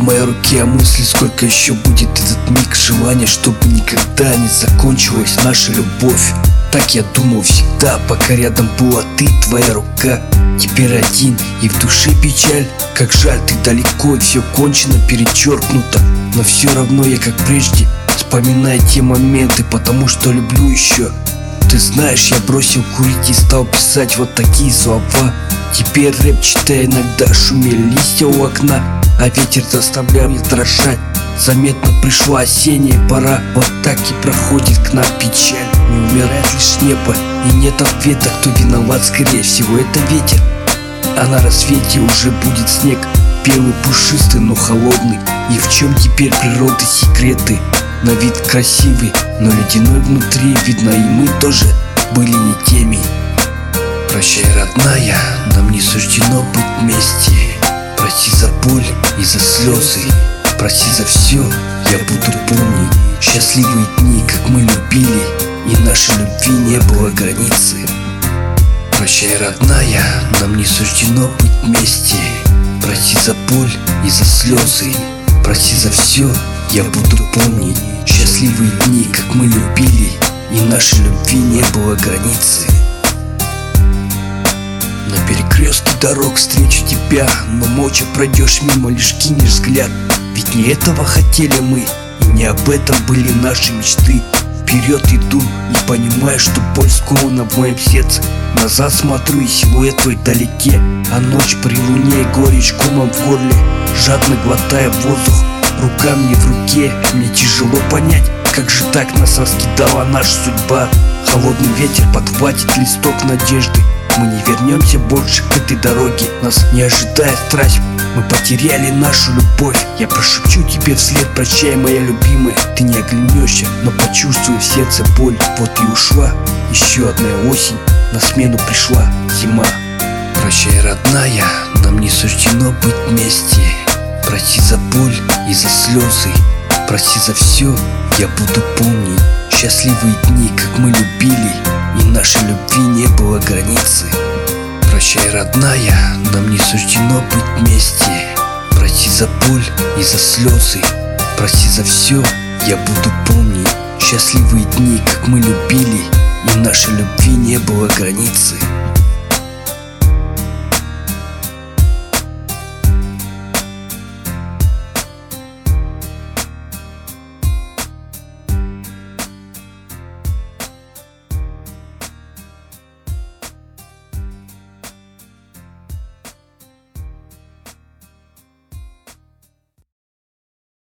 в моей руке, а мысли, сколько еще будет этот миг. Желание, чтобы никогда не закончилась наша любовь. Так я думал всегда, пока рядом была ты, твоя рука. Теперь один, и в душе печаль. Как жаль, ты далеко, и все кончено, перечеркнуто. Но все равно я, как прежде, вспоминаю те моменты, потому что люблю еще. Ты знаешь, я бросил курить и стал писать вот такие слова. Теперь рэп читаю иногда, шумели листья у окна, а ветер заставлял меня дрожать. Заметно пришла осенняя пора, вот так и проходит к нам печаль. Не умирает лишь небо, и нет ответа, кто виноват, скорее всего это ветер. А на рассвете уже будет снег, белый, пушистый, но холодный. И в чем теперь природы секреты? На вид красивый, но ледяной внутри. Видно, и мы тоже были не теми. Прощай, родная, нам не суждено быть вместе. Прости за боль и за слезы, прости за все, я буду помнить счастливые дни, как мы любили, и нашей любви не было границы. Прощай, родная, нам не суждено быть вместе. Прости за боль и за слезы, прости за все, я буду помнить счастливые дни, как мы любили, и нашей любви не было границы. На перекрестке дорог встречу тебя, но молча пройдешь мимо, лишь кинешь взгляд. Ведь не этого хотели мы, и не об этом были наши мечты. Вперед иду и понимаю, что боль скована в моем сердце. Назад смотрю, и силуэт твой вдалеке, а ночь при луне, горечь комом в горле. Жадно глотая воздух, рука мне в руке. Мне тяжело понять, как же так нас раскидала наша судьба. Холодный ветер подхватит листок надежды. Мы не вернемся больше к этой дороге, нас не ожидает страсть. Мы потеряли нашу любовь. Я прошепчу тебе вслед: прощай, моя любимая. Ты не оглянешься, но почувствуй в сердце боль. Вот и ушла еще одна осень, на смену пришла зима. Прощай, родная, нам не суждено быть вместе. Прости за боль и за слезы, прости за все, я буду помнить счастливые дни, как мы любили, и нашей любви не было границы. Прощай, родная, нам не суждено быть вместе. Прости за боль и за слезы, прости за все, я буду помнить счастливые дни, как мы любили, и нашей любви не было границы.